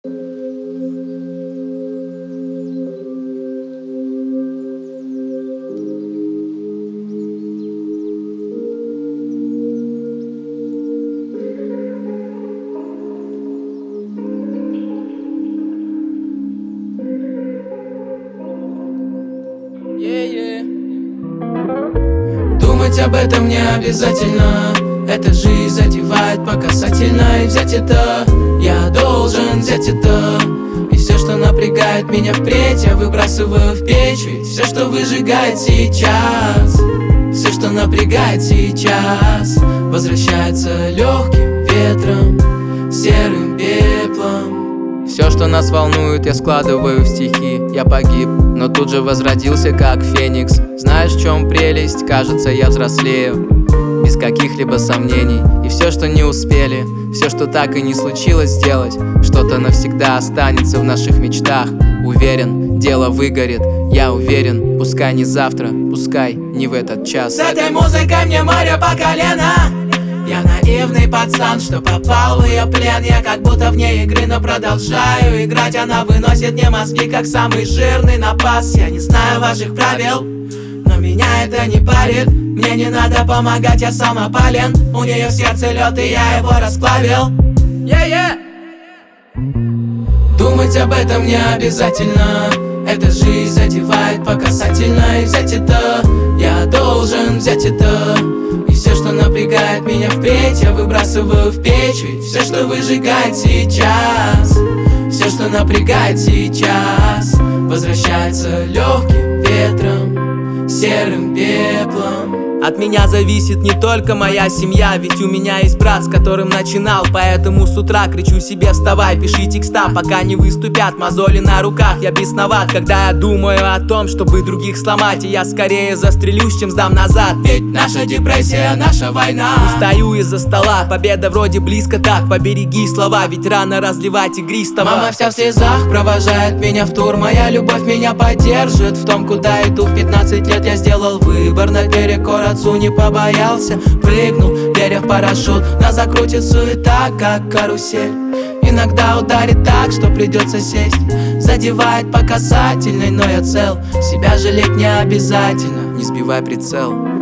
Думать об этом не обязательно. Эта жизнь задевает по касательно. И взять это, я должен взять это. И все, что напрягает меня впредь, я выбрасываю в печь. Ведь все, что выжигает сейчас, все, что напрягает сейчас, возвращается легким ветром, серым пеплом. Все, что нас волнует, я складываю в стихи. Я погиб, но тут же возродился, как феникс. Знаешь, в чем прелесть? Кажется, я взрослею без каких-либо сомнений. И все, что не успели, все, что так и не случилось сделать, что-то навсегда останется в наших мечтах. Уверен, дело выгорит, я уверен. Пускай не завтра, пускай не в этот час. С этой музыкой мне море по колено. Я наивный пацан, что попал в ее плен. Я как будто вне игры, но продолжаю играть. Она выносит мне мозги, как самый жирный напас. Я не знаю ваших правил, но меня это не парит. Мне не надо помогать, я сам опален. У нее в сердце лед, и я его расплавил. Думать об этом не обязательно. Эта жизнь задевает по касательно. И взять это, я должен взять это. И все, что напрягает меня впредь, я выбрасываю в печь. Ведь все, что выжигает сейчас, все, что напрягает сейчас, возвращается легким ветром, серым пеплом. От меня зависит не только моя семья, ведь у меня есть брат, с которым начинал. Поэтому с утра кричу себе: вставай, пиши текста, пока не выступят мозоли на руках. Я бесноват, когда я думаю о том, чтобы других сломать. И я скорее застрелюсь, чем сдам назад. Ведь наша депрессия, наша война. Устаю из-за стола, победа вроде близко, так побереги слова, ведь рано разливать игристого. Мама вся в слезах провожает меня в тур. Моя любовь меня поддержит в том, куда иду. В 15 лет я сделал выбор наперекор отцу, не побоялся, прыгнул, веря в парашют. Нас закрутит суета, как карусель. Иногда ударит так, что придется сесть. Задевает по касательной, но я цел. Себя жалеть не обязательно, не сбивай прицел.